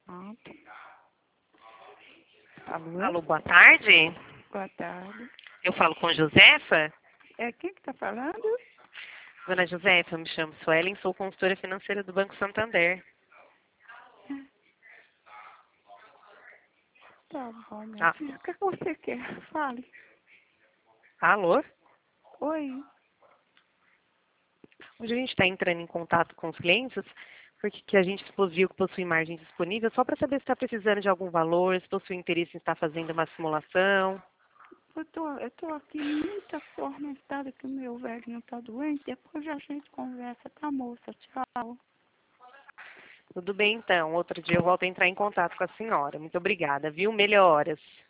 Pronto. Alô? Alô, boa tarde. Boa tarde. Eu falo com Josefa. Quem que tá falando? Dona Josefa, eu me chamo Suelen, sou consultora financeira do Banco Santander. Tá bom, minha Ah, filha. O que você quer? Fale. alô? Oi. Hoje a gente está entrando em contato com os clientes porque que a gente viu que possui margem disponível só para saber se está precisando de algum valor, se possui interesse em estar fazendo uma simulação. Eu tô aqui muito atormentada que o meu velhinho tá doente. Depois a gente conversa, tá, moça? Tchau. Tudo bem, então. Outro dia eu volto a entrar em contato com a senhora. Muito obrigada, viu? Melhoras.